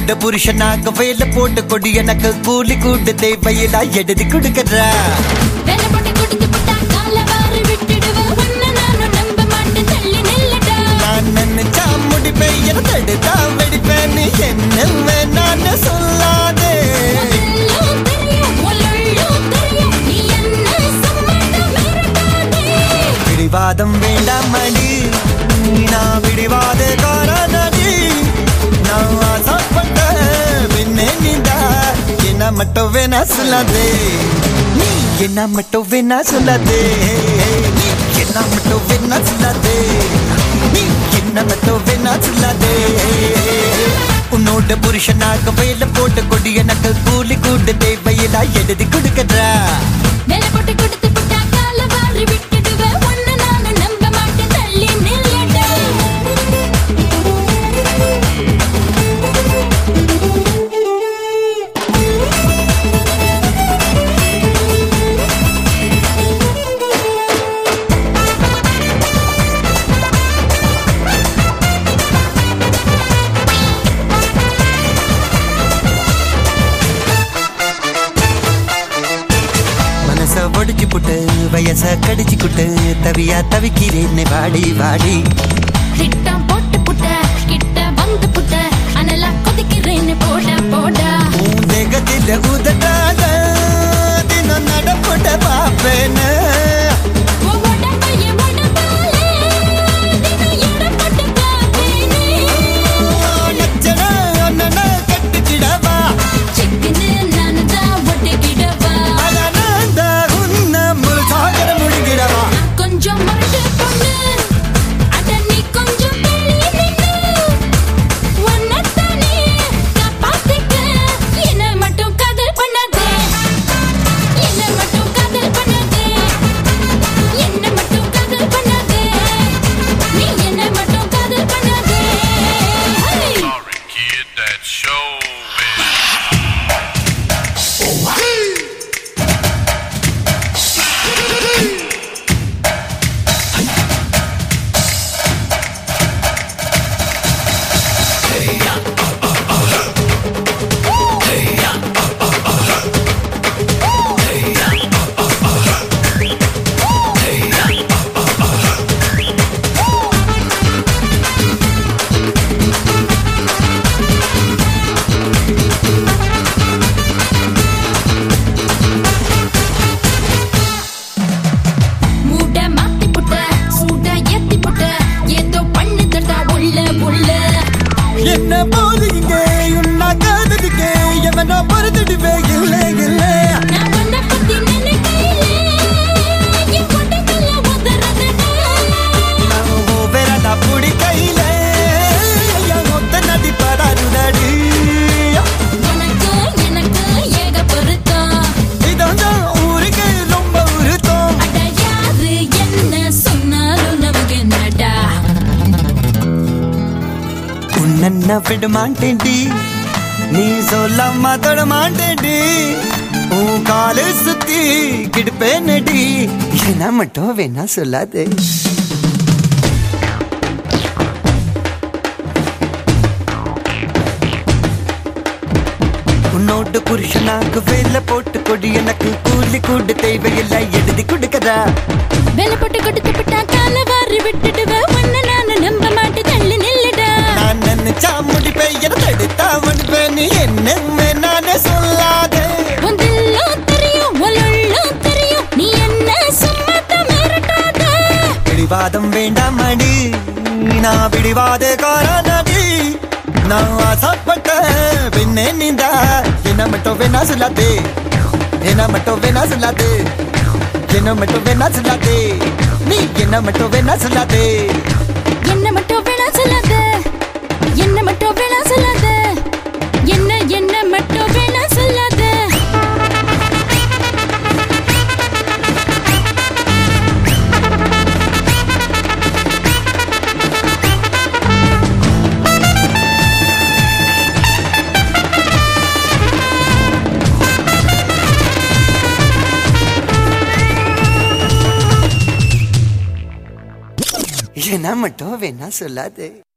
உன்னோட புருஷனாக வேலை போட்டு கொடி எனக்கு கூலி கூட்டு தேவையில்லா எழுதி கொடுக்கற நான் நினைச்சா முடிப்பேன் என தடுத்தா வெடிப்பேன் என்ன வேணான்னு சொல்லாதே பிடிவாதம் வேண்டாம் மணி நான் பிடிவாத காரணி நான் ஆசைப்பட்ட பின்னே நீந்தா என்ன மட்டும் வேணா சொல்லாதே நீ என்ன மட்டும் வேணா சொல்லாதே நீ என்ன மட்டும் வேணா சொல்லாதே நீ என்ன மட்டும் வேணா சொல்லாதே உன்னோட புருஷனாக வேலை போட்டு கொடி எனக்கு கூலி கூட்டு தேவையில்லா எழுதி கொடுக்கற ஒடிச்சு புட்டு வயச கடிச்சு குட்டு தவியா தவிக்கிறேன்னு வாடி வாடி திட்டம் போட்டு புட்ட கிட்ட வந்து புட்ட அனலா கொதிக்கிறேன்னு போட போட தேகத்தில உதட்டாத தினம் நடப்பட பாப்பேன்னு என்ன போது இங்கே உன்னா காதலிக்கே எவனோ பொறுத்துடுவே இல்லை இல்லை வேறதா புடி கையில மொத்த நதி படாருடடி எனக்கு ஏக பொருத்தம் இதான் ஊருக்கு ரொம்ப உருத்தம் யாரு என்ன சொன்னாலும் நமக்கு என்னடா உன்ன விட மாட்டேன்டி நீ சொல்லாம தொட மாட்டேன்டி உன் காலு சுத்தி கிடுப்பேனடி என்ன மட்டும் வேணா சொல்லாதே உன்னோட புருஷனாக வேலை போட்டு கொடி எனக்கு கூலி கூட்டு தேவையில்லை எழுதி கொடுக்கறா வேலை போட்டு கொடுத்து விட்டா கால வாரி விட்டுடுவேன் ஒன்னு நானு நம்ப மாட்டேன் தள்ளி நில்லுடா நான் நினைச்சா முடிப்பேன் என தடுத்தா முடிப்பேன் நீ என்ன நானே சொல்லாதே உந்தெல்லாம் தெரியும் உலெல்லாம் தெரியும் நீ என்ன சும்மாத்த மிரட்டாத பிடிவாதம் வேண்டாம் அடி நான் பிடிவாத காரணி நான் ஆசைப்பட்ட பின்னே நீந்தா என்ன மட்டும் வேணா சொல்லாதே என்ன மட்டும் வேணா சொல்லாதே என்ன மட்டும் வேணா சொல்லாதே நீ என்ன மட்டும் வேணா சொல்லாதே என்ன மட்டும் வேணா சொல்லாத என்ன மட்டும் வேணா சொல்லாத என்ன மட்டும் வேணா சொல்லாத என்ன மட்டும் வேணா சொல்லாதே.